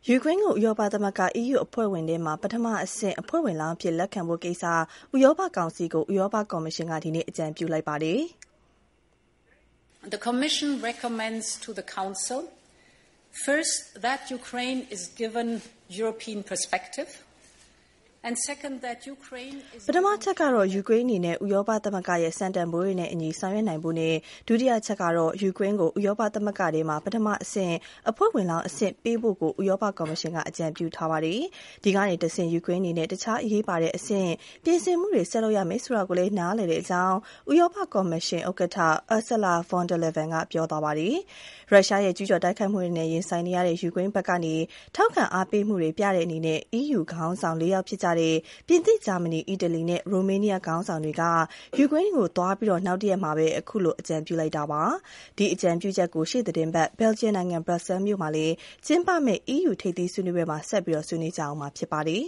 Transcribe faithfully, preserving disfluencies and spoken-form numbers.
ယူကရိန်းကိုဥရောပသမဂ္ဂ E U အဖွဲ့ဝင်တွေမှာပထမအဆင့်အဖွဲ့ဝင်လောင်းအဖြစ်လက်ခံဖို့ကိစ္စဥရောပကောင်စီကိုဥရောပကော်မရှင်ကဒီနေ့အကြံပြုလိုက်ပါတယ်။ The Commission recommends to the Council first that Ukraine is given European perspective.And second, that Ukraine is ပထမချက်ကတော့ယူကရိန်းအနေနဲ့ဥရောပသမဂ္ဂရဲ့စံတန်ဖိုးတွေနဲ့အညီဆောင်ရွက်နိုင်ဖို့နဲ့ဒုတိယချက်ကတော့ယူကရိန်းကိုဥရောပသမဂ္ဂထဲမှာပထမအဆင့်အဖွဲ့ဝင်လောင်းအဆင့်ပေးဖို့ကိုဥရောပကော်မရှင်ကအကြံပြုထားပါတယ်။ဒီကနေတဆင့်ယူကရိန်းအနေနဲ့တခြားအရေးပါတဲ့အဆင့်ပြင်ဆင်မှုတွေဆက်လုပ်ရမယ်ဆိုတာကိုလည်းနားလည်တဲ့အကြောင်းဥရောပကော်မရှင်ဥက္ကဋ္ဌ Ursula von der Leyen ကပြောသွားပါတယ်။ရုရှားရဲ့ကျူးကျော်တိုက်ခိုက်မှုတွေနဲ့ရင်ဆိုင်နေရတဲ့ယူကရိန်းဘက်ကနေထောက်ခံအားပေးမှုတွေပြတဲ့အနေနဲ့ E U ခေါင်းဆောင်၄ယောက်ဖြစ်ကြတဲ့ပြင်သစ်ဂျာမနီအီတလီနဲ့ရိုမေးနီးယားခေါင်းဆောင်တွေကယူကရိန်းကိုသွားပြီးတော့နောက်တရက်မှာပဲအခုလိုအကြံပြုလိုက်တာပါဒီအကြံပြုချက်ကိုရှေ့သတင်းပတ်ဘယ်လ်ဂျီယံနိုင်ငံဘရပ်ဆဲလ်မြို့မှာလည်းကျင်းပမဲ့ E U ထိပ်သီးဆွေးနွေးပွဲမှာဆက်ပြီးတော့ဆွေးနွေးကြအောင်မှာဖြစ်ပါတယ်